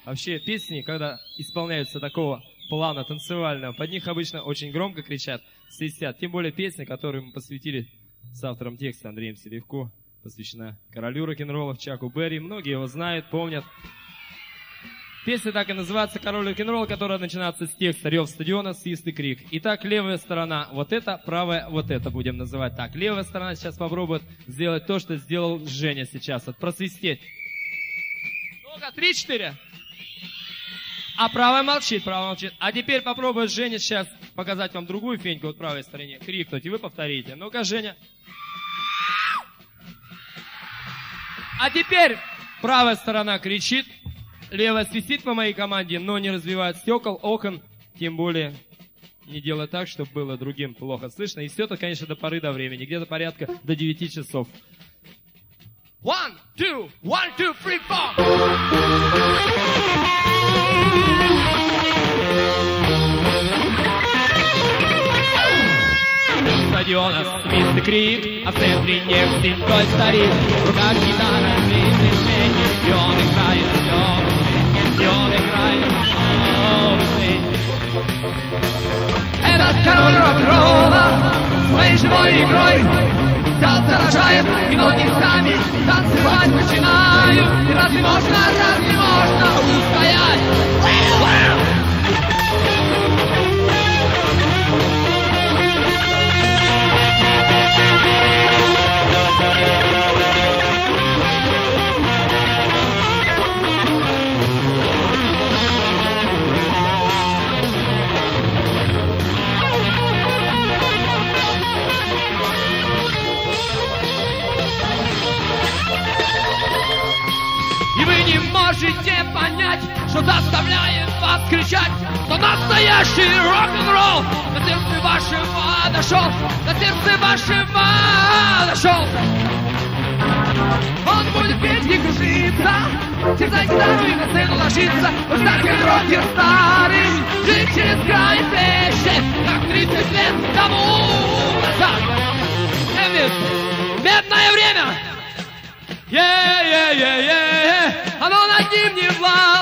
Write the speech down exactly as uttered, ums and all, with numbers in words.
Вообще песни, когда исполняются такого плана танцевального, под них обычно очень громко кричат, свистят. Тем более песня, которую мы посвятили с автором текста Андреем Селивко, посвящена королю рок-н-ролла Чаку Берри. Многие его знают, помнят. Песня так и называется «Король рок-н-ролла», которая начинается с текста «Рев стадиона, свист и крик». Итак, левая сторона вот это, правая вот это будем называть так. Левая сторона сейчас попробует сделать то, что сделал Женя сейчас. Вот просвистеть. Ну-ка, три-четыре. А правая молчит, правая молчит. А теперь попробует Женя сейчас показать вам другую феньку вот правой стороне. Крикнуть, и вы повторите. Ну-ка, Женя. А теперь правая сторона кричит. Левая свистит по моей команде, но не разбивает стекол, окон, тем более не делает так, чтобы было другим плохо слышно. И все это, конечно, до поры до времени, где-то порядка до девяти часов. One, two, one, two, three, four. Стадиона свист и крик, а в центре нефть седой старик. В руках гитара, свист и свет, и он играет все. И он играет все. Этот король рок-н-ролла своей живой игрой взял, заражает, и ноги сами танцевать начинают. И разве можно, разве можно устоять? Можете понять, что заставляет вас кричать, что настоящий рок-н-ролл до сердца вашего дошел, до сердца вашего дошел. Он будет петь и кружиться, терзать гитару и на сцену ложиться. Вот так как рокер старый, жить через край плещет, как тридцать лет тому назад. Медное время! Е-е-е-е, оно над ним не власть.